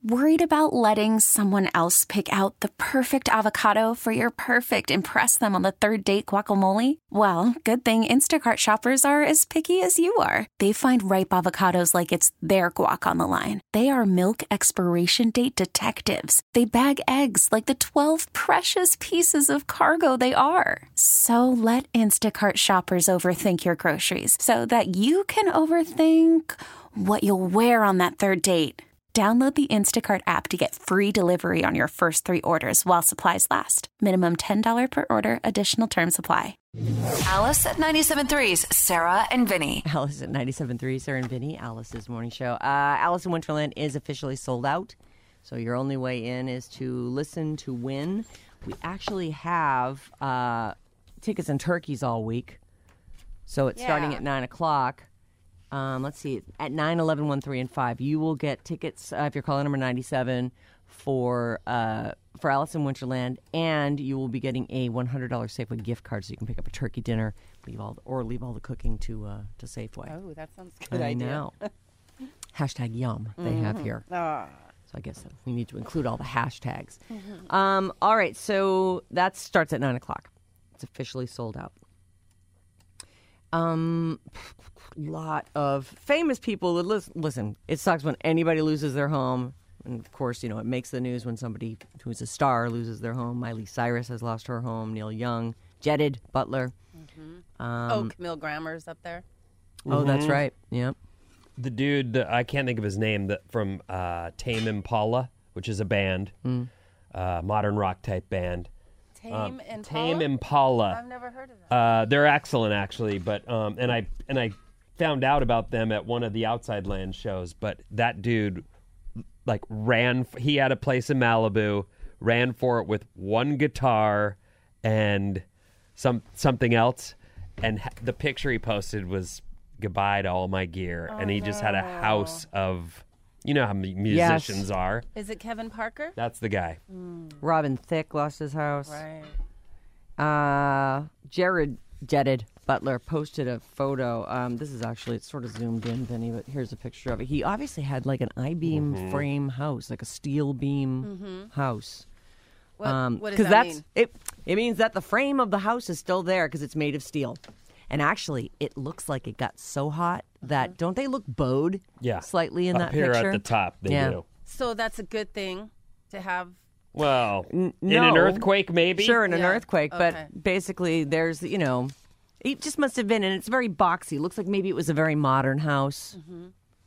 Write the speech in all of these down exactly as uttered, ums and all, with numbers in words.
Worried about letting someone else pick out the perfect avocado for your perfect impress them on the third date guacamole? Well, good thing Instacart shoppers are as picky as you are. They find ripe avocados like it's their guac on the line. They are milk expiration date detectives. They bag eggs like the twelve precious pieces of cargo they are. So let Instacart shoppers overthink your groceries so that you can overthink what you'll wear on that third date. Download the Instacart app to get free delivery on your first three orders while supplies last. Minimum ten dollars per order. Additional terms apply. Alice at ninety-seven point three's Sarah and Vinny. Alice at ninety-seven point three, Sarah and Vinny, Alice's morning show. Uh, Alice in Wonderland is officially sold out, so your only way in is to listen to win. We actually have uh, tickets and turkeys all week, so it's Yeah. starting at nine o'clock. Um, let's see, at nine, eleven, one, three, and five, you will get tickets uh, if you're calling number ninety-seven for uh, for Alice in Wonderland, and you will be getting a one hundred dollars Safeway gift card so you can pick up a turkey dinner, leave all the, or leave all the cooking to uh, to Safeway. Oh, that sounds good. I idea. know. Hashtag yum they have here. Ah. So I guess we need to include all the hashtags. Um, all right, so that starts at nine o'clock. It's officially sold out. Um, lot of famous people that listen, listen. It sucks when anybody loses their home, and of course, you know it makes the news when somebody who's a star loses their home. Miley Cyrus has lost her home. Neil Young, Jedid Butler. Mm-hmm. Um, oh, Camille Grammer's up there. oh, that's right. Yep. The dude, the, I can't think of his name, the, from uh, Tame Impala, which is a band, Mm. uh, modern rock type band. Tame Um, and Tame Paula? Impala. I've never heard of that. Uh, they're excellent, actually. But um, and I and I found out about them at one of the Outside Land shows. But that dude, like, ran. He had a place in Malibu, ran for it with one guitar and some something else, and ha- the picture he posted was goodbye to all my gear, Oh, and he just had a no. house of, you know how mu- musicians are. Is it Kevin Parker? That's the guy. Robin Thicke lost his house. Right. Uh, Jared Jedid Butler posted a photo. Um, this is actually, it's sort of zoomed in, Vinny, but here's a picture of it. He obviously had like an I-beam Mm-hmm. frame house, like a steel beam Mm-hmm. house. What, Um, what does 'cause that that's, mean? It, it means that the frame of the house is still there because it's made of steel. And actually, it looks like it got so hot that, don't they look bowed Yeah. slightly in Up that here picture? at the top, they Yeah. do. So that's a good thing to have. Well, N- in an no. earthquake, maybe? Sure, in an Yeah. earthquake, Okay. but basically there's, you know, it just must have been, and it's very boxy. Looks like maybe it was a very modern house. Mm-hmm.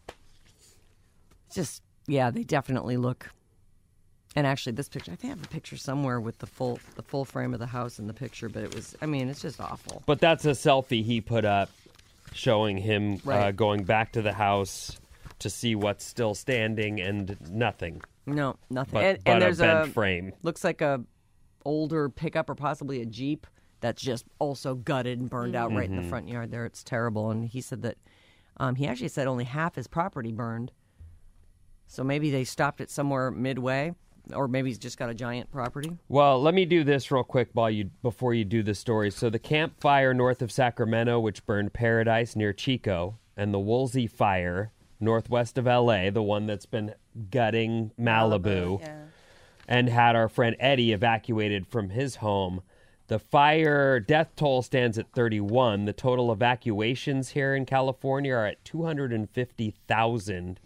It's just, yeah, they definitely look. And actually, this picture, I think I have a picture somewhere with the full the full frame of the house in the picture, but it was, I mean, it's just awful. But that's a selfie he put up showing him uh, Right. going back to the house to see what's still standing and nothing No, nothing. but, and, but and there's a bent a, frame. looks like a older pickup or possibly a Jeep that's just also gutted and burned out right in the front yard there. It's terrible. And he said that, um, he actually said only half his property burned. So maybe they stopped it somewhere midway, or maybe he's just got a giant property. Well, let me do this real quick while you before you do the story. So the Camp Fire north of Sacramento, which burned Paradise near Chico, and the Woolsey Fire northwest of L A, the one that's been gutting Malibu, Yeah. and had our friend Eddie evacuated from his home. The fire death toll stands at thirty-one. The total evacuations here in California are at two hundred fifty thousand.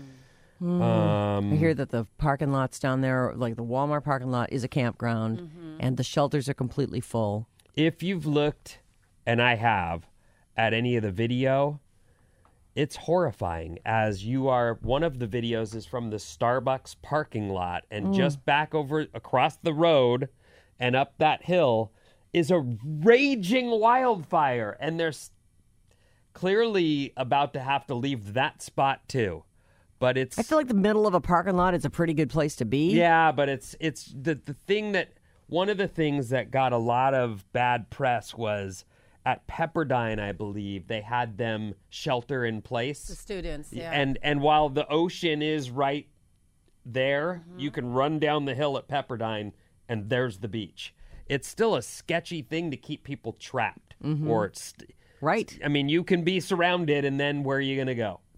Um, I hear that the parking lots down there, like the Walmart parking lot, is a campground, and the shelters are completely full. if you've looked, and I have, at any of the video, it's horrifying. As you are, one of the videos is from the Starbucks parking lot, and just back over across the road and up that hill is a raging wildfire, and they're s- clearly about to have to leave that spot too. But it's I feel like the middle of a parking lot is a pretty good place to be. yeah, but it's it's the the thing that one of the things that got a lot of bad press was at Pepperdine, I believe, they had them shelter in The place. students, yeah. And and while the ocean is right there, you can run down the hill at Pepperdine and there's the beach. It's still a sketchy thing to keep people trapped. Or it's Right. I mean, you can be surrounded and then where are you going to go?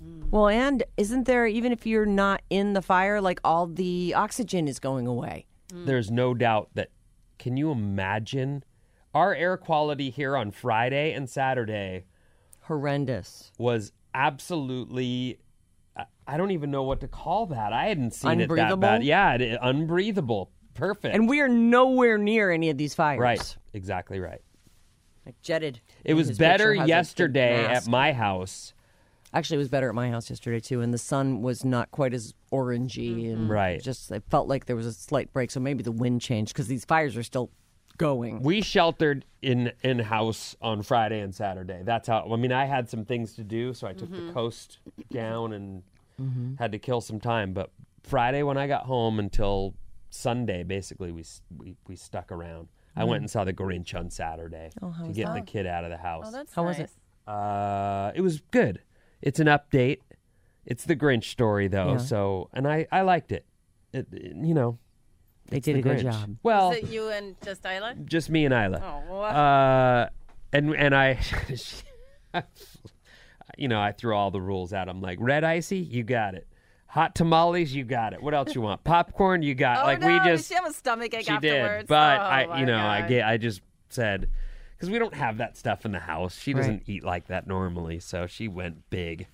Well, and isn't there, even if you're not in the fire, like all the oxygen is going away? There's no doubt that, can you imagine our air quality here on Friday and Saturday Horrendous. was absolutely, I- I don't even know what to call that. I hadn't seen it that Unbreathable? bad. Yeah, it, unbreathable. Perfect. And we are nowhere near any of these fires. right. Exactly right. Like jetted. It in was his better picture has a big yesterday at mask. my house. Actually, it was better at my house yesterday, too, and the sun was not quite as orangey. And Right. just, it felt like there was a slight break, so maybe the wind changed, because these fires are still going. We sheltered in in house on Friday and Saturday. That's how. I mean, I had some things to do, so I took the coast down and had to kill some time. But Friday, when I got home until Sunday, basically we we, we stuck around. I went and saw the Grinch on Saturday to get the kid out of the house. Oh, that's How was nice. it? Uh, it was good. It's an update. It's the Grinch story, though. Yeah. So, and I I liked it. It, it- you know. They it's did the a good Grinch. job. Well, Is it you and just Isla? just me and Isla. Oh, well, Uh, and and I, you know, I threw all the rules out. I'm like, red icy, you got it. Hot tamales, you got it. What else you want? Popcorn, you got. oh like no, we did just she have a stomach ache she afterwards? did, but Oh, I, my you know, I God. get, I just said because we don't have that stuff in the house. She doesn't eat like that normally, so she went big.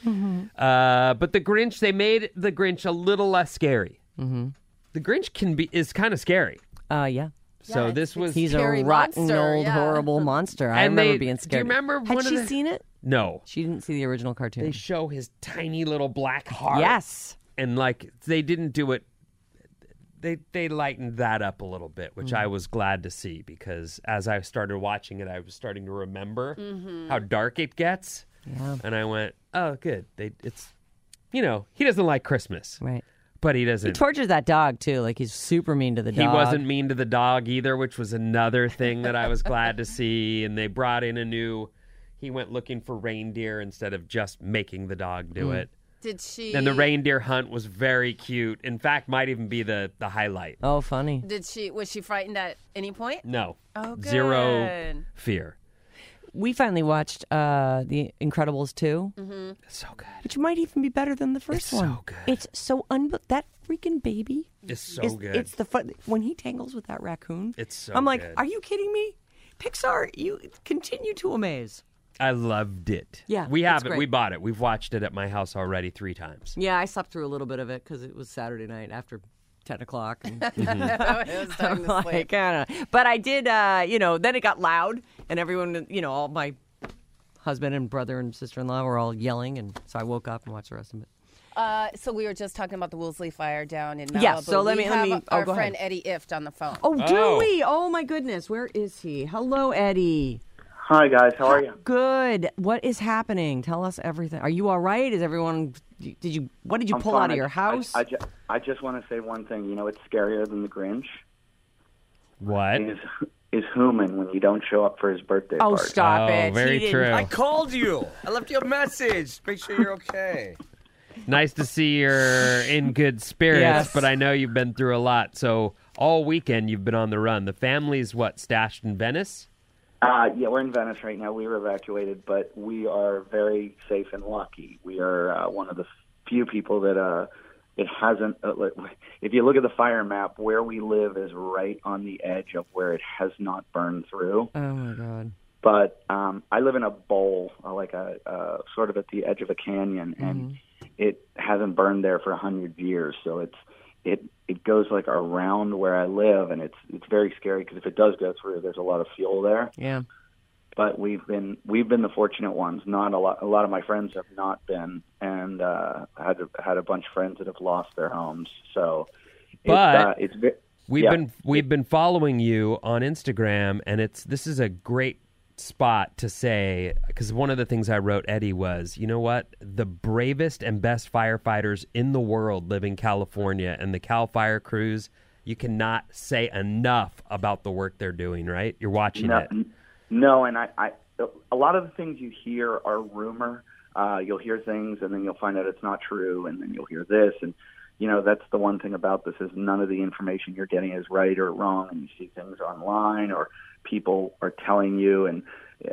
Uh, but the Grinch, they made the Grinch a little less scary. Mm-hmm. The Grinch can be is kind of scary. Uh, yeah. So Yeah, this it's- was He's a Scary rotten monster, old yeah. horrible monster. I And remember they- being do you scared. remember Had one of she the- seen it? no. She didn't see the original cartoon. They show his tiny little black heart. Yes. And like they didn't do it. They they lightened that up a little bit, which I was glad to see because as I started watching it, I was starting to remember how dark it gets. Yeah. And I went, oh, good. They it's, you know, he doesn't like Christmas, Right. but he He doesn't. tortures that dog, too. Like, he's super mean to the He dog. wasn't mean to the dog either, which was another thing that I was glad to see. And they brought in a new. He went looking for reindeer instead of just making the dog do it. Did she? And the reindeer hunt was very cute. In fact, might even be the, the highlight. Oh, funny. Did she? Was she frightened at any point? No. Oh, good. Zero fear. We finally watched uh, The Incredibles two, It's so good. which might even be better than the first It's one. so good. It's so unbe- that freaking baby. It's so is, good. It's the fun when he tangles with that raccoon. It's so I'm like, good. are you kidding me? Pixar, you continue to amaze. I loved it. Yeah, We it's have it. great. We bought it. We've watched it at my house already three times. Yeah, I slept through a little bit of it because it was Saturday night after ten o'clock. And it was time to I'm sleep. like, I don't know. But I did, uh, you know, then it got loud, and everyone, you know, all my husband and brother and sister-in-law were all yelling, and so I woke up and watched the rest of it. Uh, so we were just talking about the Woolsey fire down in Malibu. Yeah, so let we me- let have me- oh, our go friend ahead. Eddie Ift on the phone. Oh, do Oh. we? Oh, my goodness. Where is he? Hello, Eddie. Hi, guys. How are you? Good. What is happening? Tell us everything. Are you all right? Is everyone, did you, what did you I'm pull fine. out of I your just- house? I, I, ju- I just want to say one thing. You know, it's scarier than the Grinch. What? Is is Human when you don't show up for his birthday oh, party. stop Oh, it. very He didn't- true. I called you. I left you a message. Make sure you're okay. Nice to see you're in good spirits, Yes. but I know you've been through a lot. So all weekend you've been on the run. The family's what, stashed in Venice? Uh, yeah, we're in Venice right now. We were evacuated, but we are very safe and lucky. We are uh, one of the few people that uh, it hasn't. Uh, like, if you look at the fire map, where we live is right on the edge of where it has not burned through. Oh, my God. But um, I live in a bowl, uh, like a uh, sort of at the edge of a canyon, and it hasn't burned there for a hundred years. So it's it it goes like around where I live, and it's it's very scary because if it does go through, there's a lot of fuel there. Yeah. But we've been we've been the fortunate ones. Not a lot. A lot of my friends have not been, and uh, had had a bunch of friends that have lost their homes. So, But- it's, uh, it's ve- We've yeah. been we've been following you on Instagram, and it's this is a great spot to say, because one of the things I wrote Eddie was, you know what, the bravest and best firefighters in the world live in California, and the Cal Fire crews, you cannot say enough about the work they're doing. Right? You're watching No, it. no, and I, I, a lot of the things you hear are rumor. Uh, you'll hear things, and then you'll find out it's not true, and then you'll hear this, and you know that's the one thing about this is none of the information you're getting is right or wrong, and you see things online or people are telling you, and uh,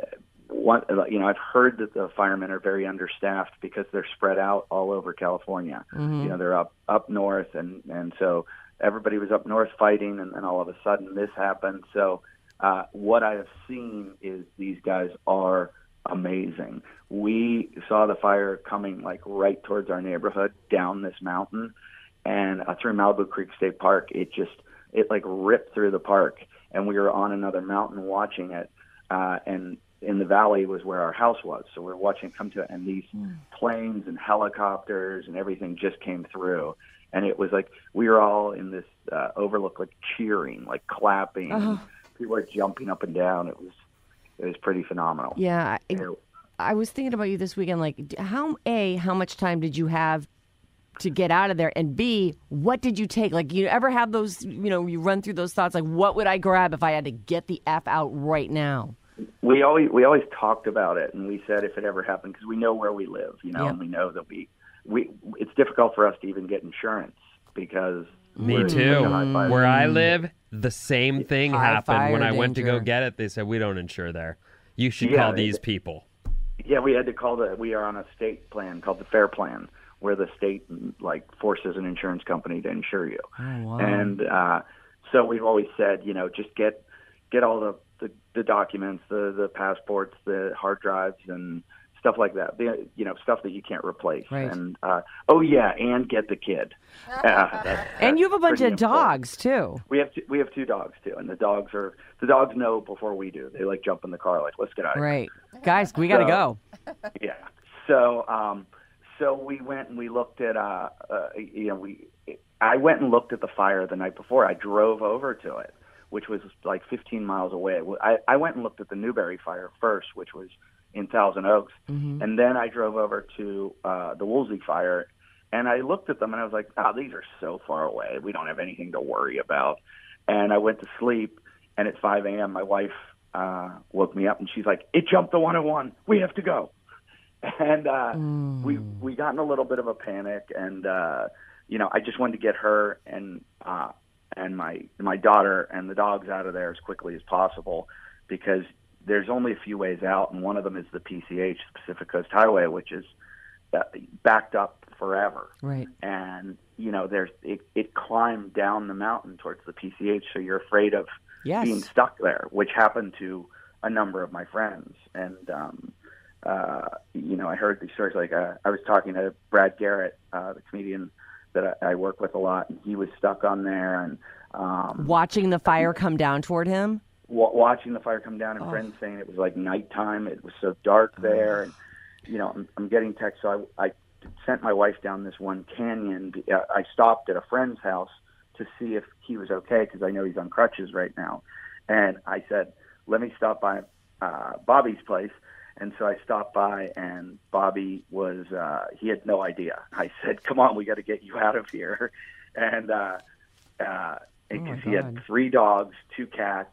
one, you know, I've heard that the firemen are very understaffed because they're spread out all over California. Mm-hmm. You know, they're up up north, and and so everybody was up north fighting, and then all of a sudden this happened. So uh, what I have seen is these guys are amazing. We saw the fire coming like right towards our neighborhood down this mountain, and uh, through Malibu Creek State Park. It just it like ripped through the park, and we were on another mountain watching it, uh, and in the valley was where our house was. So we were watching it come to it, and these mm. planes and helicopters and everything just came through. And it was like we were all in this uh, overlook, like cheering, like clapping. Oh. People were jumping up and down. It was it was pretty phenomenal. Yeah, I, it, I was thinking about you this weekend. Like, how a how much time did you have to get out of there, and B, what did you take? Like, you ever have those? You know, you run through those thoughts. Like, what would I grab if I had to get the F out right now? We always we always talked about it, and we said if it ever happened, because we know where we live, you know, Yep. and we know that we. We, it's difficult for us to even get insurance because Me we're in too. such a high fire. Where I live, the same thing High happened fire when I went to go danger. get it. They said, we don't insure there. You should Yeah, call they- these people. Yeah, we had to call the. We are on a state plan called the FAIR Plan, where the state like forces an insurance company to insure you. Oh, wow. And uh, so we've always said, you know, just get get all the, the, the documents, the the passports, the hard drives, and stuff like that. The, you know, stuff that you can't replace. Right. And uh, oh yeah, and get the kid. Uh, that's, And you have a bunch pretty of important. dogs too. We have two, we have two dogs too, and the dogs are the dogs know before we do. They like jump in the car, like let's get out of here. Right, guys, we got to So- go. Yeah. So, um, so we went and we looked at, uh, uh, you know, we, I went and looked at the fire the night before. I drove over to it, which was like fifteen miles away. I, I went and looked at the Newberry fire first, which was in Thousand Oaks. Mm-hmm. And then I drove over to, uh, the Woolsey fire, and I looked at them and I was like, oh, these are so far away. We don't have anything to worry about. And I went to sleep, and at five a.m. my wife, uh, woke me up, and she's like, it jumped the one oh one. We have to go. And uh, Mm. we we got in a little bit of a panic, and uh, you know, I just wanted to get her and uh, and my my daughter and the dogs out of there as quickly as possible, because there's only a few ways out, and one of them is the P C H, Pacific Coast Highway, which is uh, backed up forever. Right. And you know, there's it, it climbed down the mountain towards the P C H, so you're afraid of Yes. being stuck there, which happened to a number of my friends. And um, uh, you know, I heard these stories. Like uh, I was talking to Brad Garrett, uh, the comedian that I, I work with a lot, and he was stuck on there, and um, Watching the fire come down toward him. w- watching the fire come down, and Oh. friends saying it was like nighttime. It was so dark there, and you know, I'm, I'm getting texts. So I, I sent my wife down this one canyon. Uh, I stopped at a friend's house to see if he was okay, because I know he's on crutches right now. And I said, let me stop by uh, Bobby's place. And so I stopped by, and Bobby was, uh, he had no idea. I said, come on, we got to get you out of here. And uh, uh, because he had God. three dogs, two cats.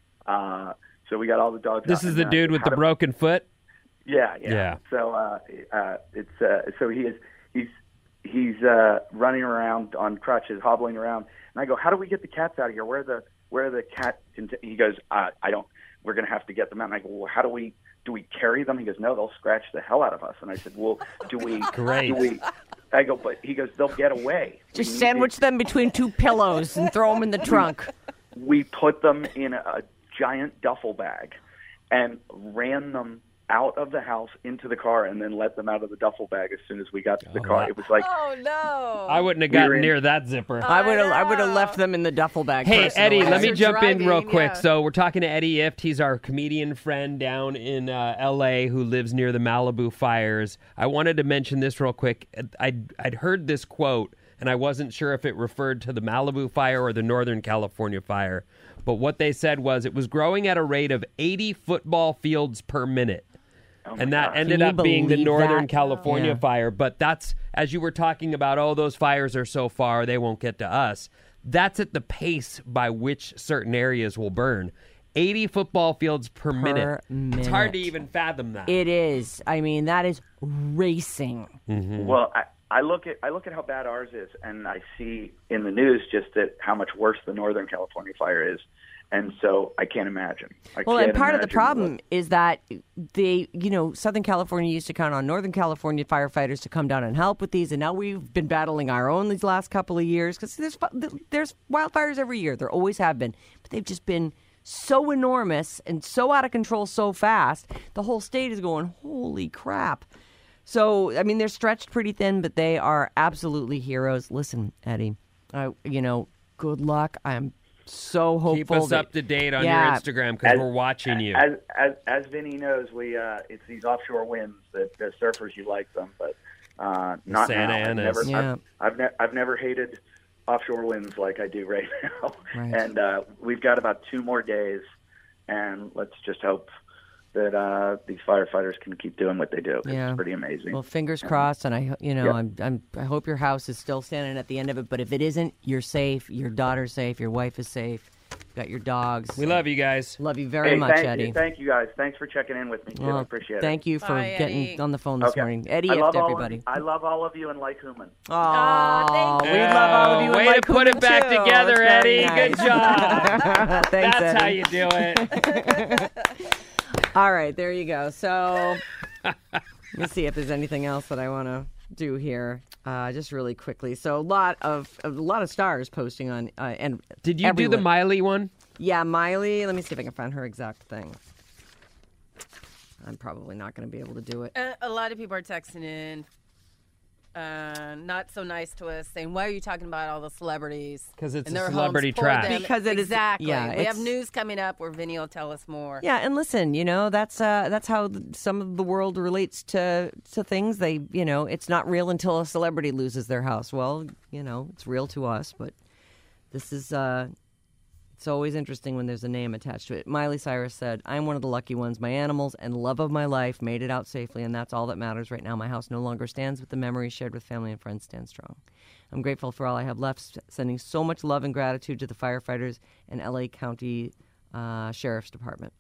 Uh, so we got all the dogs This out. is And, the uh, dude with how the to- broken foot? yeah, yeah. Yeah. So uh, uh, it's uh, so he is he's he's uh, running around on crutches, hobbling around, and I go, how do we get the cats out of here? Where are the where are the cat? Cont-? He goes, uh, I don't. We're going to have to get them out. And I go, well, how do we do we carry them? He goes, no, they'll scratch the hell out of us. And I said, well, do we? Great. Do we? I go, but he goes, they'll get away. Just We need sandwich them between two pillows and throw them in the trunk. we put them in a giant duffel bag and ran them out of the house into the car, and then let them out of the duffel bag as soon as we got to the Oh, car. wow. It was like, Oh no! I wouldn't have We were gotten in- near that zipper. I would have I would have know. left them in the duffel bag. Hey, personally. Eddie, let me You're jump in real driving, quick. yeah. So we're talking to Eddie Ift. He's our comedian friend down in uh, L A who lives near the Malibu fires. I wanted to mention this real quick. I'd, I'd heard this quote, and I wasn't sure if it referred to the Malibu fire or the Northern California fire. But what they said was it was growing at a rate of eighty football fields per minute. oh my And that gosh. ended you up being the believe Northern that? California Yeah. fire. But that's, as you were talking about, oh, those fires are so far, they won't get to us. That's at the pace by which certain areas will burn. eighty football fields per, minute. It's hard to minute. even fathom that. It is. I mean, that is racing. Well, I, I look at I look at how bad ours is, and I see in the news just that how much worse the Northern California fire is, And so I can't imagine. I Well, can't and part of the imagine problem what- is that they, you know, Southern California used to count on Northern California firefighters to come down and help with these, and now we've been battling our own these last couple of years because there's fu- there's wildfires every year. There always have been, but they've just been so enormous and so out of control so fast. The whole state is going, holy crap. So, I mean, they're stretched pretty thin, but they are absolutely heroes. Listen, Eddie, uh, you know, good luck. I'm so hopeful. Keep us that, up to date on yeah, your Instagram because As- we're watching you. As as as Vinny knows, we uh, it's these offshore winds that the surfers you like them, but uh, not Santa now. I've Anas. never, Yeah. I've, I've, ne- I've never hated offshore winds like I do right now. Right. And uh, we've got about two more days, and let's just hope that uh, these firefighters can keep doing what they do. Yeah. It's pretty amazing. Well, fingers crossed, and I, you know, Yeah. I'm, I'm, I hope your house is still standing at the end of it. But if it isn't, you're safe. Your daughter's safe. Your wife is safe. You've got your dogs. We love you guys. Love you very hey, much, thank Eddie. You, thank you guys. Thanks for checking in with me too. Well, I appreciate it. Thank you for Bye, getting Eddie. on the phone this Okay. morning, Eddie. I If love everybody. all of, I love all of you and like Human. Oh, thank we love all of you. Oh, and way Mike to put it Coogan, back too. together, That's very Eddie. Good nice. job. Thanks, That's Eddie. how you do it. All right, there you go. So let me see if there's anything else that I want to do here, uh, just really quickly. So a lot of a lot of stars posting on uh, and Did you do everywhere. the Miley one? Yeah, Miley. Let me see if I can find her exact thing. I'm probably not going to be able to do it. Uh, a lot of people are texting in, uh, not so nice to us, saying, "Why are you talking about all the celebrities?" 'Cause it's and a their homes celebrity for trash. them? Because it is- exactly. yeah, we have it's- news coming up where Vinny will tell us more. Yeah, and listen, you know that's uh, that's how th- some of the world relates to to things. They, you know, it's not real until a celebrity loses their house. Well, you know, it's real to us, but this is. Uh, It's always interesting when there's a name attached to it. Miley Cyrus said, "I'm one of the lucky ones. My animals and love of my life made it out safely, and that's all that matters right now. My house no longer stands, but the memories shared with family and friends stand strong. I'm grateful for all I have left, s- sending so much love and gratitude to the firefighters and L A County uh, Sheriff's Department."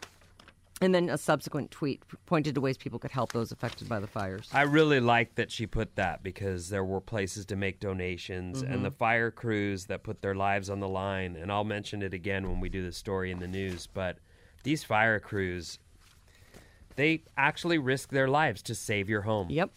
And then a subsequent tweet pointed to ways people could help those affected by the fires. I really like that she put that because there were places to make donations and the fire crews that put their lives on the line. And I'll mention it again when we do the story in the news. But these fire crews, they actually risk their lives to save your home. Yep.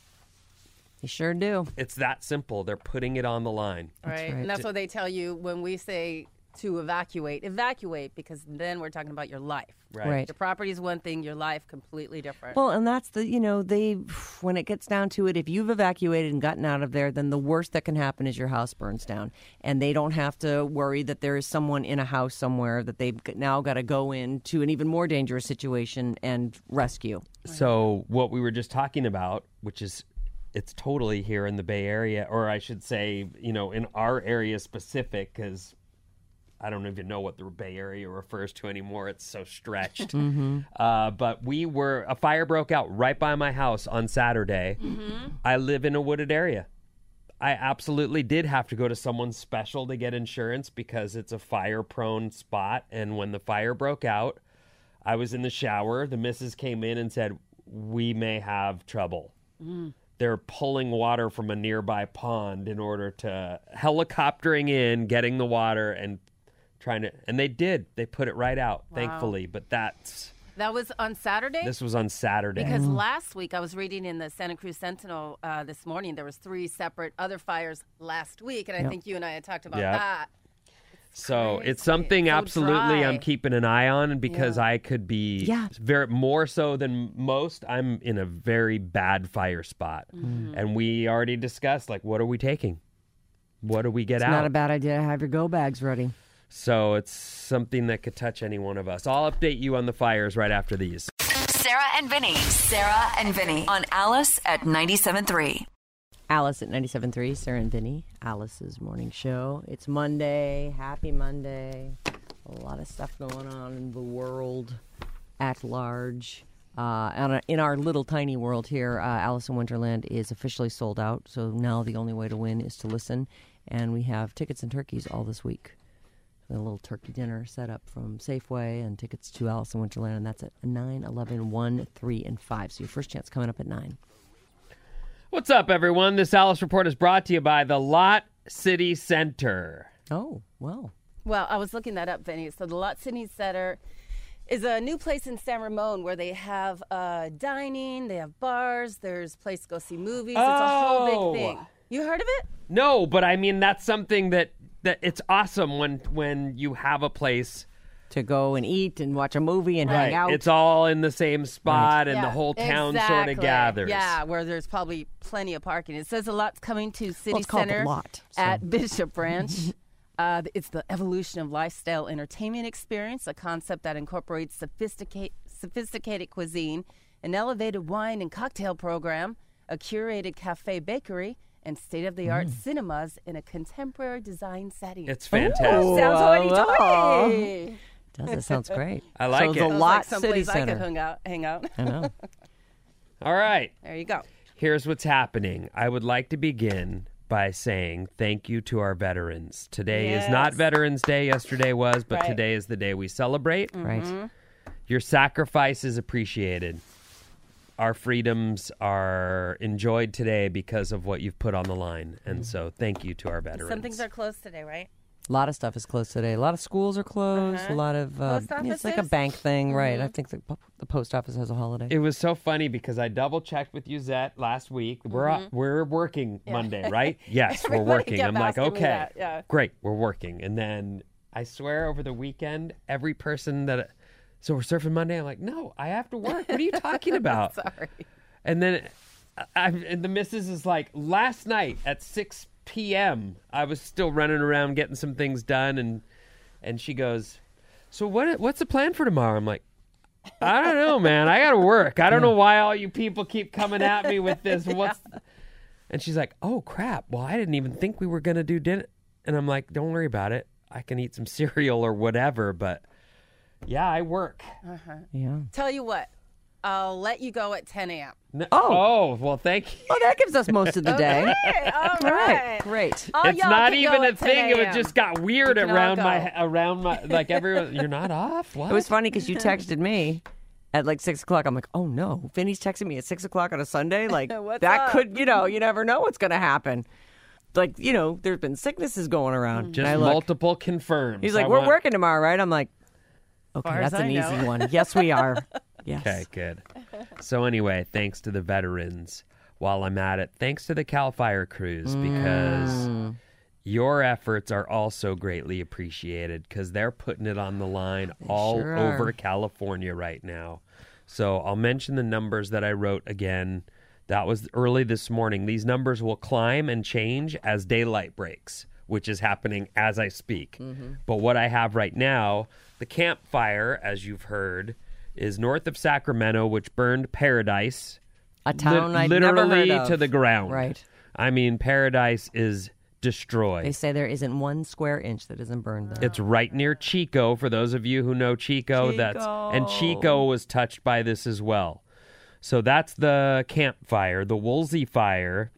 They sure do. It's that simple. They're putting it on the line. Right. right. And that's what they tell you when we say to evacuate. Evacuate, because then we're talking about your life. Right. Right. Your property is one thing, your life completely different. Well, and that's the, you know, they, when it gets down to it, if you've evacuated and gotten out of there, then the worst that can happen is your house burns down. And they don't have to worry that there is someone in a house somewhere that they've g- now got to go into an even more dangerous situation and rescue. So what we were just talking about, which is it's totally here in the Bay Area, or I should say, you know, in our area specific, because I don't even know what the Bay Area refers to anymore. It's so stretched. uh, but we were, a fire broke out right by my house on Saturday. I live in a wooded area. I absolutely did have to go to someone special to get insurance because it's a fire-prone spot. And when the fire broke out, I was in the shower. The missus came in and said, "We may have trouble." They're pulling water from a nearby pond in order to helicoptering in, getting the water and trying to, and they did. They put it right out, thankfully. But that's, that was on Saturday? this was on Saturday. Because last week I was reading in the Santa Cruz Sentinel uh, this morning, there was three separate other fires last week, and I think you and I had talked about Yep. that. So crazy. it's something So absolutely dry. I'm keeping an eye on, and because Yeah. I could be Yeah. very more so than most, I'm in a very bad fire spot. Mm-hmm. And we already discussed, like, what are we taking? What do we get It's out? not a bad idea to have your go bags ready. So it's something that could touch any one of us. I'll update you on the fires right after these. Sarah and Vinny. Sarah and Vinny on Alice at ninety-seven point three. Alice at ninety-seven point three, Sarah and Vinny, Alice's morning show. It's Monday. Happy Monday. A lot of stuff going on in the world at large. Uh, and in our little tiny world here, uh, Alice in Wonderland is officially sold out. So now the only way to win is to listen. And we have tickets and turkeys all this week. A little turkey dinner set up from Safeway and tickets to Alice in Wonderland. And that's at nine, eleven, one, three, and five. So your first chance coming up at nine. What's up, everyone? This Alice Report is brought to you by the Lot City Center. Oh, well. Well, I was looking that up, Vinny. So the Lot City Center is a new place in San Ramon where they have uh, dining, they have bars, there's a place to go see movies. It's a whole Oh. big thing. You heard of it? No, but I mean that's something that that it's awesome when when you have a place. To go and eat and watch a movie and hang out. It's all in the same spot, and the Yeah, whole town sort exactly. of gathers. Yeah, where there's probably plenty of parking. It says a lot's coming to City it's called The Center Lot, so. at Bishop Branch. uh, it's the evolution of lifestyle entertainment experience, a concept that incorporates sophisticate, sophisticated cuisine, an elevated wine and cocktail program, a curated cafe bakery, and state-of-the-art Mm. cinemas in a contemporary design setting. It's fantastic. Sounds Oh, hoity-toity. Does it sounds great? I like so it. The Sounds Sounds Lot like City someplace I Center. could hang out. Hang out. I know. All right. There you go. Here's what's happening. I would like to begin by saying thank you to our veterans. Today is not Yes. Veterans Day. Yesterday was, but Right. today is the day we celebrate. Right. Your sacrifice is appreciated. Our freedoms are enjoyed today because of what you've put on the line. And so thank you to our veterans. Some things are closed today, right? A lot of stuff is closed today. A lot of schools are closed. Uh-huh. A lot of uh, Post it's like a offices? bank thing, right? I think the, the post office has a holiday. It was so funny because I double checked with Yuzette last week. We're uh, we're working Monday, right? Yes, we're Everybody working. kept I'm like, asking me okay, that, yeah. great, we're working. And then I swear over the weekend, every person that so we're surfing Monday. I'm like, no, I have to work. What are you talking about? Sorry. And then I, I, and the missus is like, last night at six p.m. I was still running around getting some things done, and and she goes, so what? What's the plan for tomorrow? I'm like, I don't know, man. I got to work. I don't know why all you people keep coming at me with this. What's? And she's like, oh crap. Well, I didn't even think we were gonna do dinner. And I'm like, don't worry about it. I can eat some cereal or whatever. But yeah, I work. yeah. Tell you what, I'll let you go at ten a.m. No- Oh. oh, well, thank you. Well, that gives us most of the day. Hey, all All right. right. Great. All It's y'all not can even go a at thing. ten It a.m. just got weird We can all around go. my around my like everyone. You're not off. What? It was funny because you texted me at like six o'clock. I'm like, oh no, Vinny's texting me at six o'clock on a Sunday. Like What's that up? could, you know, you never know what's going to happen. Like, you know, there's been sicknesses going around. just And I look, multiple confirms. he's like, I we're want- working tomorrow, right? I'm like, okay, Far as that's an I know. easy one. Yes, we are. Yes. Okay, good. So anyway, thanks to the veterans. While I'm at it, thanks to the Cal Fire crews because Mm. your efforts are also greatly appreciated because they're putting it on the line all sure are. over California right now. So I'll mention the numbers that I wrote again. That was early this morning. These numbers will climb and change as daylight breaks, which is happening as I speak. Mm-hmm. But what I have right now, the Camp Fire, as you've heard, is north of Sacramento, which burned Paradise A town lit- I'd literally never heard of. to the ground. Right. I mean, Paradise is destroyed. They say there isn't one square inch that isn't burned there. It's right near Chico. For those of you who know Chico, that's and Chico was touched by this as well. So that's the campfire. The Woolsey Fire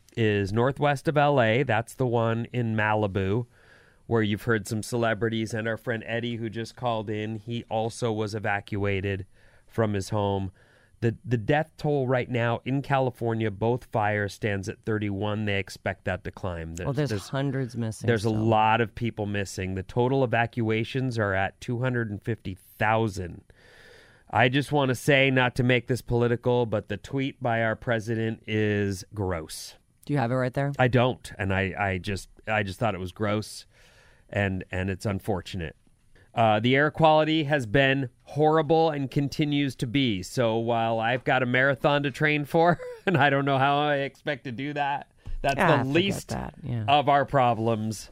is northwest of L A. That's the one in Malibu, where you've heard some celebrities and our friend Eddie, who just called in. He also was evacuated from his home. The the death toll right now in California, both fires stands at thirty-one. They expect that to climb. well, there's, hundreds missing. There's a so. lot of people missing. The total evacuations are at two hundred fifty thousand. I just want to say, not to make this political, but the tweet by our president is gross. Do you have it right there? I don't, and I, I just I just thought it was gross, and and it's unfortunate. Uh, the air quality has been horrible and continues to be. So while I've got a marathon to train for, and I don't know how I expect to do that, that's Ah, the forget least that, yeah. of our problems,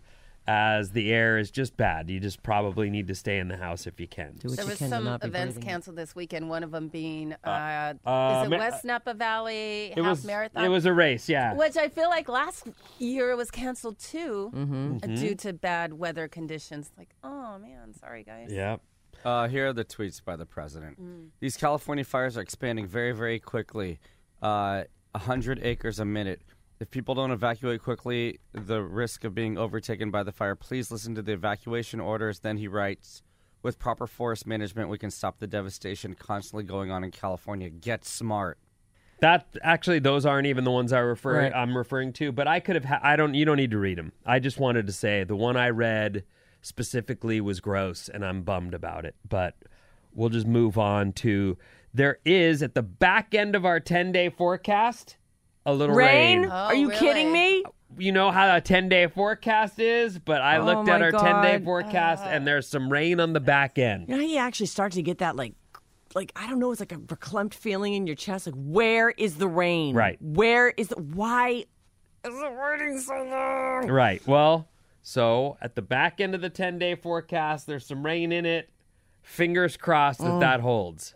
as the air is just bad. You just probably need to stay in the house if you can. Do what There you was can to some not be events breathing. canceled this weekend. One of them being, uh, uh, is it Ma- West Napa Valley It half was marathon? it was a race, yeah. Which I feel like last year it was canceled too, Mm-hmm. uh, due to bad weather conditions. Like, oh man, sorry guys. Yeah. Uh, here are the tweets by the president. These California fires are expanding very, very quickly, uh, one hundred acres a minute. If people don't evacuate quickly, the risk of being overtaken by the fire, please listen to the evacuation orders. Then he writes, with proper forest management, we can stop the devastation constantly going on in California. Get smart. That actually, those aren't even the ones I refer Right. I'm referring to. But I could have. Ha- I don't. You don't need to read them. I just wanted to say the one I read specifically was gross, and I'm bummed about it. But we'll just move on to, there is, at the back end of our ten-day forecast, a little rain. Rain? Are you really? kidding me? You know how a ten-day forecast is, but I Oh, looked at my our ten-day God. forecast, and there's some rain on the back end. You know how you actually start to get that, like, like I don't know, it's like a verklempt feeling in your chest. Like, where is the rain? Right. Where is the, why is it raining so long? Right. Well, so at the back end of the ten-day forecast, there's some rain in it. Fingers crossed that Mm. that holds.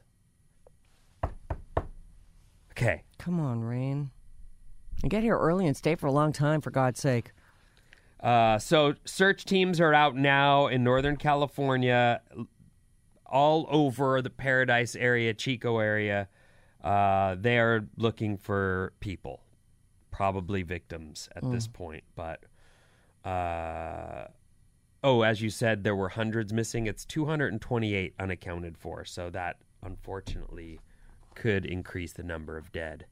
Okay. Come on, rain. And get here early and stay for a long time, for God's sake. Uh, so search teams are out now in Northern California, all over the Paradise area, Chico area. Uh, they are looking for people, probably victims at this point. But, uh, oh, as you said, there were hundreds missing. It's two hundred twenty-eight unaccounted for. So that, unfortunately, could increase the number of dead.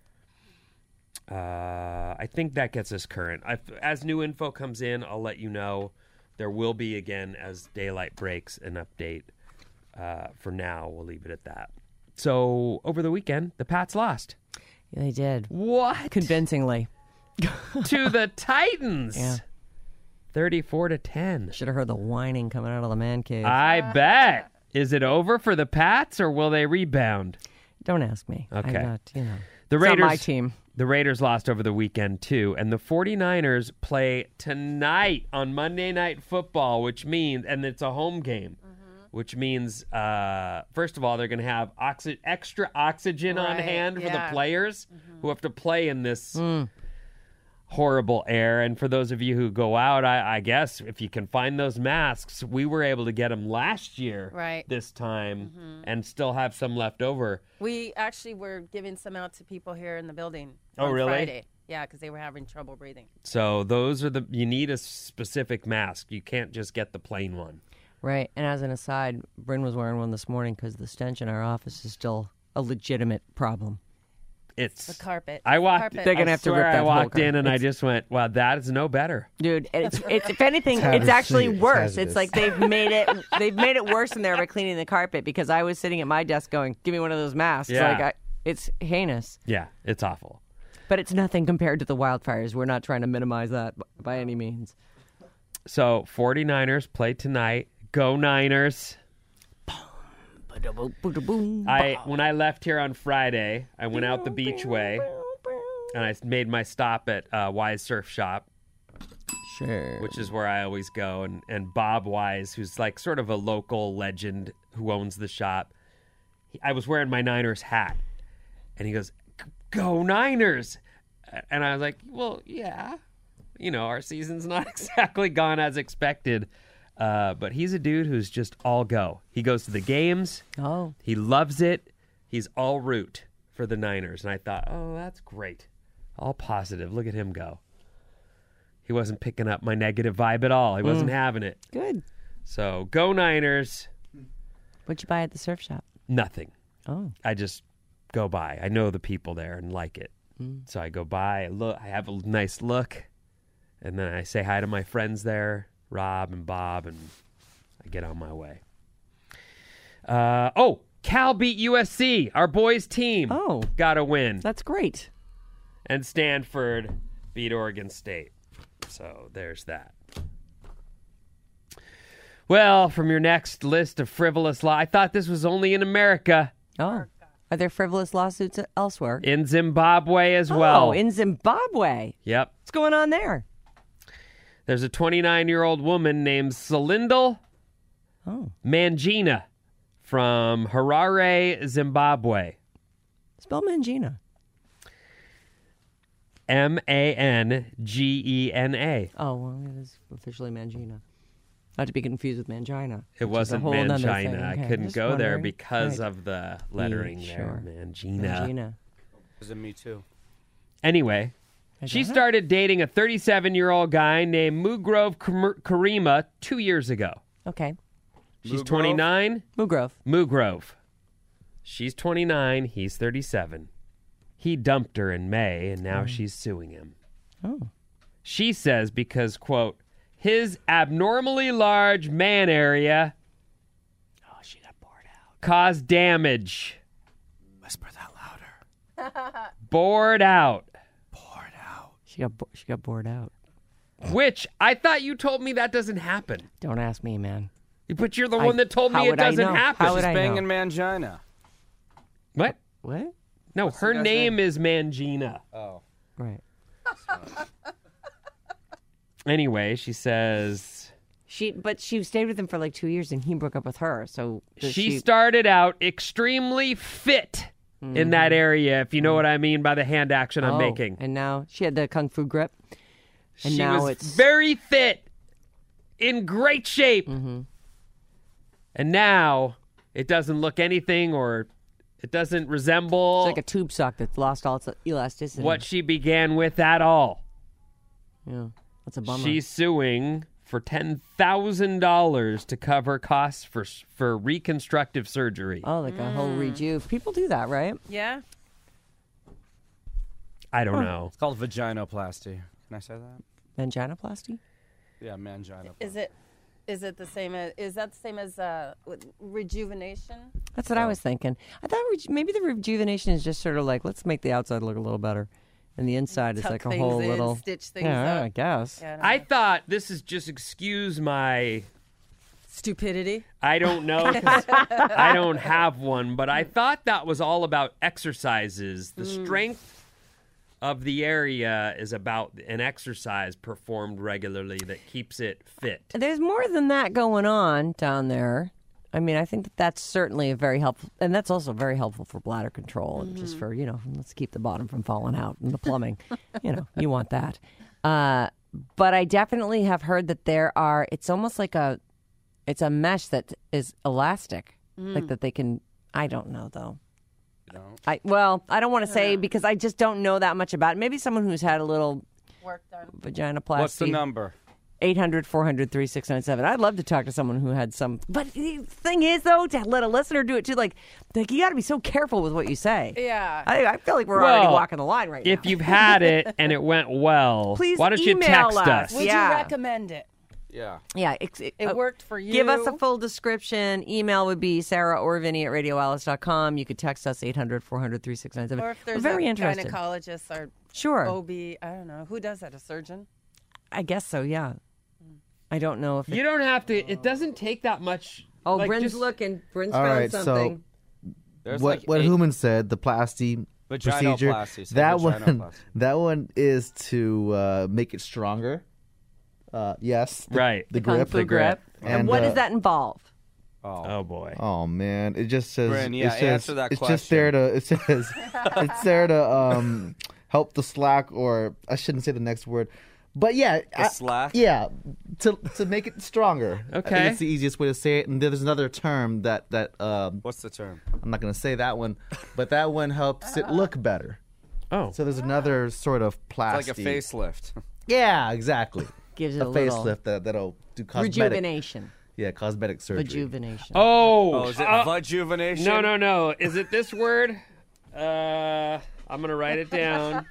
Uh, I think that gets us current. I, as new info comes in, I'll let you know. There will be, again, as daylight breaks, an update. Uh, for now, we'll leave it at that. So, over the weekend, the Pats lost. Yeah, they did. What? Convincingly. To the Titans. Yeah. thirty-four to ten. Should have heard the whining coming out of the man cave. I bet. Is it over for the Pats, or will they rebound? Don't ask me. Okay. I'm not, you know. The It's not Raiders, my team. The Raiders lost over the weekend, too. And the 49ers play tonight on Monday Night Football, which means, and it's a home game, which means, uh, first of all, they're going to have oxy- extra oxygen on Right, hand for yeah. the players who have to play in this horrible air. And for those of you who go out, I, I guess if you can find those masks, we were able to get them last year Right. this time and still have some left over. We actually were giving some out to people here in the building. Oh, on really? Friday. Yeah, because they were having trouble breathing. So those are the, you need a specific mask. You can't just get the plain one. Right. And as an aside, Bryn was wearing one this morning because the stench in our office is still a legitimate problem. It's The carpet. I walked. Carpet. They're gonna I have to swear rip that I whole walked in car- and I it's- just went, "Wow, that is no better." Dude, it's, it's if anything, It's it's actually hazardous. worse. Hazardous. It's like they've made it they've made it worse in there by cleaning the carpet because I was sitting at my desk going, "Give me one of those masks." Yeah. Like I, it's heinous, Yeah, it's awful. but it's nothing compared to the wildfires. We're not trying to minimize that b- by any means. So 49ers play tonight. Go Niners! I when I left here on Friday, I went out the Beachway and I made my stop at uh, Wise Surf Shop, Sure. which is where I always go. And, and Bob Wise, who's like sort of a local legend who owns the shop, he, I was wearing my Niners hat. And he goes, "Go Niners!" And I was like, well, yeah. You know, our season's not exactly gone as expected. Uh, but he's a dude who's just all go. He goes to the games. Oh, He loves it. He's all root for the Niners. And I thought, oh, that's great. All positive. Look at him go. He wasn't picking up my negative vibe at all. He wasn't having it. good. So go Niners. What'd you buy at the surf shop? Nothing. Oh, I just go by. I know the people there and like it. So I go by. I look. I have a nice look. And then I say hi to my friends there, Rob and Bob, and I get on my way. Uh, oh, Cal beat U S C. Our boys' team Oh. got a win. that's great. And Stanford beat Oregon State. So there's that. Well, from your next list of frivolous law, I thought this was only in America. Oh, are there frivolous lawsuits elsewhere? In Zimbabwe as well. Oh, in Zimbabwe. Yep. What's going on there? There's a twenty-nine-year-old woman named Celindal Oh, Mangina from Harare, Zimbabwe. spell Mangina. M A N G E N A. Oh, well, it is officially Mangina. Not to be confused with Mangina. It which is a wasn't whole nother Mangina. thing. I Okay, couldn't just go there wondering. because Right. of the lettering Yeah, there. sure. Mangina. Mangina. Was it me too? Anyway, she got it. started dating a thirty-seven-year-old guy named Mugrove Kar- Karima two years ago. Okay. She's Mugrove? twenty-nine. Mugrove. Mugrove. She's twenty-nine. He's thirty-seven. He dumped her in May, and now she's suing him. Oh. She says because, quote, his abnormally large man area Oh, she got bored out. caused damage. Whisper that louder. Bored out. Bored out. She got bo- she got bored out. Which I thought you told me that doesn't happen. Don't ask me, man. But you're the I- one that told how me it would I doesn't know? happen. How would She's I banging know? Mangina. What? What? No, What's the her guy's name name? is Mangina. Oh. Right. Anyway, she says She, but she stayed with him for like two years, and he broke up with her. So does she she started out extremely fit in that area, if you know what I mean by the hand action I'm Oh, making. and now she had the kung fu grip, and she now was it's very fit, in great shape. Mm-hmm. And now it doesn't look anything or it doesn't resemble it's like a tube sock that's lost all its elasticity. what she began with at all. Yeah, that's a bummer. She's suing for ten thousand dollars to cover costs for for reconstructive surgery. oh, like a whole rejuve. People do that, right? Yeah. I don't know. It's called vaginoplasty. Can I say that? Vaginoplasty. Yeah, manginoplasty. Is it? Is it the same as? Is that the same as uh, with rejuvenation? That's what I was thinking. I thought reju- maybe the rejuvenation is just sort of like, let's make the outside look a little better, and the inside is Tuck like a things whole in, little stitch things yeah, up. I guess. Yeah, I thought this is just excuse my Stupidity. I don't know 'cause I don't have one, but I thought that was all about exercises. The strength of the area is about an exercise performed regularly that keeps it fit. There's more than that going on down there. I mean, I think that that's certainly a very helpful, and that's also very helpful for bladder control, and just for, you know, let's keep the bottom from falling out and the plumbing. You know, you want that. Uh, but I definitely have heard that there are, it's almost like a, it's a mesh that is elastic, like that they can, I don't know though. don't? I well, I don't want to say because I just don't know that much about it. Maybe someone who's had a little Work done. vaginoplasty. What's the number? eight hundred, four hundred, thirty-six ninety-seven. I'd love to talk to someone who had some. But the thing is, though, to let a listener do it too, like, like you got to be so careful with what you say. Yeah. I, I feel like we're already Well, walking the line right If now. you've had it and it went well, Please why don't you email text us. us? Would Yeah. you recommend it? Yeah. yeah, it, it, It uh, worked for you. Give us a full description. Email would be Sarah or Vinny at radio alice dot com. You could text us eight hundred, four hundred, thirty-six ninety-seven. Or if We're there's very a interested. gynecologist or Sure. O B, I don't know. Who does that? A surgeon? I guess so, yeah. I don't know if it, You don't have to. It doesn't take that much. Oh, like, Bryn's just- looking. Bryn's All found right, so something. There's what like what eight- Human said, the plasty procedure, Vaginoplasty, so that one vaginoplasty. that one is to uh, make it stronger. Uh, yes, the, Right. The, Kung grip, Fu the grip, And, what uh, does that involve? Oh. Oh boy. Oh man, it just says. Bryn, yeah, it says answer that it's just there to. It says it's there to um, help the slack, or I shouldn't say the next word, but yeah, The I- slack? Yeah, to to make it stronger. I think Okay. it's the easiest way to say it. And there's another term that that um, What's the term? I'm not gonna say that one, but that one helps it look better. Oh. So there's another sort of It's plastic. like a facelift. Yeah, exactly. Gives it a a little facelift that that'll do cosmetic. rejuvenation. Yeah, cosmetic surgery. Rejuvenation. Oh. Oh, is it uh, vajuvenation? no, no, no. Is it this word? Uh, I'm gonna write it down.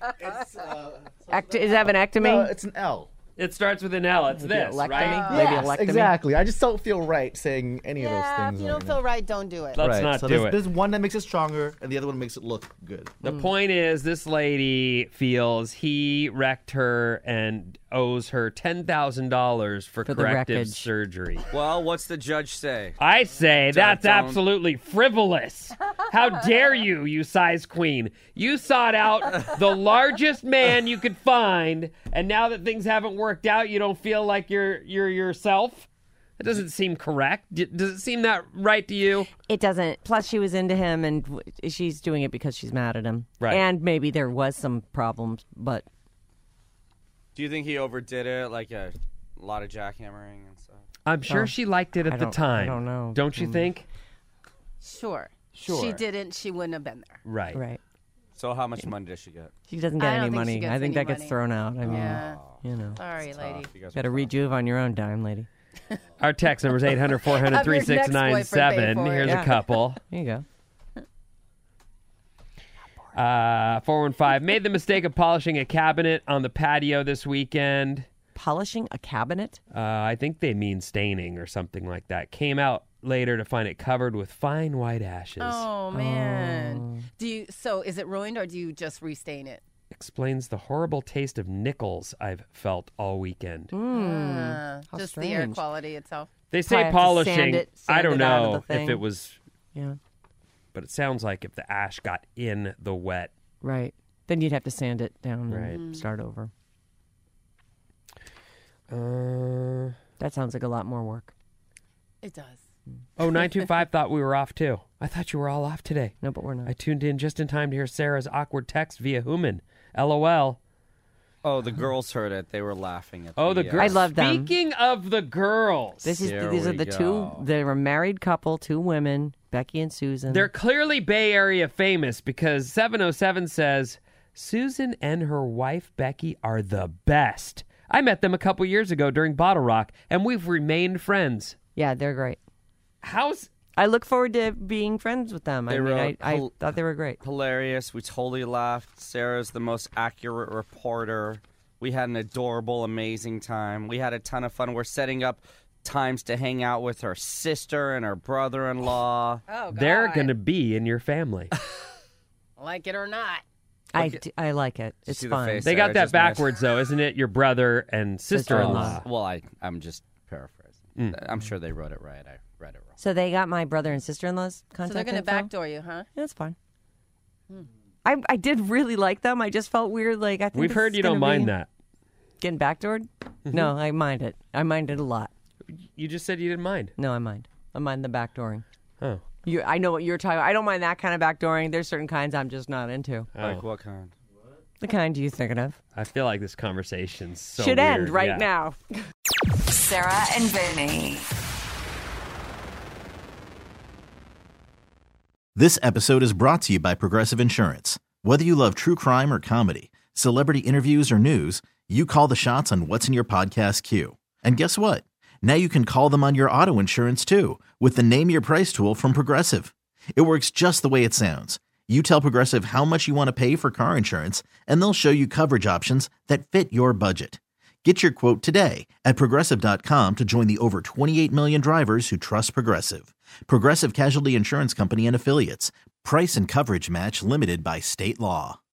Act- is that an ectomy? No, it's an L. It starts with an L. It's Maybe this, electomy? right? Maybe Yes, electomy? exactly. I just don't feel right saying any of those Yeah, things. if you right don't now. feel right, don't do it. Let's right. not so do there's, it. There's one that makes it stronger, and the other one makes it look good. The point is, this lady feels he wrecked her and owes her ten thousand dollars for, For the corrective wreckage. surgery. Well, what's the judge say? I say that's don't. absolutely frivolous. How dare you, you size queen? You sought out the largest man you could find, and now that things haven't worked out, you don't feel like you're you're yourself? It doesn't seem correct. D- Does it seem that right to you? It doesn't. Plus, she was into him, and w- she's doing it because she's mad at him. Right. And maybe there was some problems, but Do you think he overdid it, like a lot of jackhammering and stuff? I'm sure Oh. she liked it at I the don't- I time. don't know. Don't you Mm. think? Sure. Sure. She didn't, she wouldn't have been there. Right. right. So how much money does she get? She doesn't I get don't any think she money. gets I think any that gets money. thrown out. I mean, Yeah. you know, Sorry, lady. Tough. You guys got to were tough. rejuve on your own dime, lady. Our text number is eight hundred, four hundred, Have your three six nine ex-boyfriend pay seven. for it. Here's Yeah. a couple. There you go. Uh, four one five made the mistake of polishing a cabinet on the patio this weekend. polishing a cabinet. Uh, I think they mean staining or something like that. Came out later to find it covered with fine white ashes. Oh man. Do you? So is it ruined, or do you just restain it? Explains the horrible taste of nickels I've felt all weekend. Uh, How just the air strange. quality itself. They Probably say have to polishing. sand it- I sand don't it out of know the thing. if it was, Yeah, but it sounds like if the ash got in the wet. right. Then you'd have to sand it down Right. and start over. Uh, That sounds like a lot more work. It does. oh, nine two five thought we were off too. I thought you were all off today. No, but we're not. I tuned in just in time to hear Sarah's awkward text via Human. LOL. Oh, the girls heard it. They were laughing at Oh, the uh, girls. I love them. Speaking of the girls, This is Here these are we the go. two. They were a married couple, two women, Becky and Susan. they're clearly Bay Area famous because seven oh seven says Susan and her wife Becky are the best. I met them a couple years ago during Bottle Rock, and we've remained friends. yeah, they're great. How's I look forward to being friends with them. I They mean, I, wrote I hel- thought they were great. hilarious. We totally laughed. Sarah's the most accurate reporter. We had an adorable, amazing time. We had a ton of fun. We're setting up times to hang out with her sister and her brother-in-law. Oh, God. they're going to be in your family? Like it or not. I, d- I like it. It's see the fun. face? They got Sarah that just made- backwards, though, isn't it? Your brother and sister-in-law. Oh, well, I, I'm just paraphrasing. I'm sure they wrote it right. I read it wrong. So they got my brother and sister-in-law's So contact they're going to info? backdoor you, huh? Yeah, that's fine. I I did really like them. I just felt weird. Like I think We've this heard is you don't gonna mind be- that. Getting backdoored? No, I mind it. I mind it a lot. You just said you didn't mind. No, I mind. I mind the backdooring. Oh. You, I know what you're talking about. I don't mind that kind of backdooring. There's certain kinds I'm just not into. Like Oh. what kind? The kind you thinking of. I feel like this conversation's so Should weird. end right Yeah. now. Sarah and Vinny. This episode is brought to you by Progressive Insurance. Whether you love true crime or comedy, celebrity interviews or news, you call the shots on what's in your podcast queue. And guess what? Now you can call them on your auto insurance too with the Name Your Price tool from Progressive. It works just the way it sounds. You tell Progressive how much you want to pay for car insurance, and they'll show you coverage options that fit your budget. Get your quote today at Progressive dot com to join the over twenty-eight million drivers who trust Progressive. Progressive Casualty Insurance Company and Affiliates. Price and coverage match limited by state law.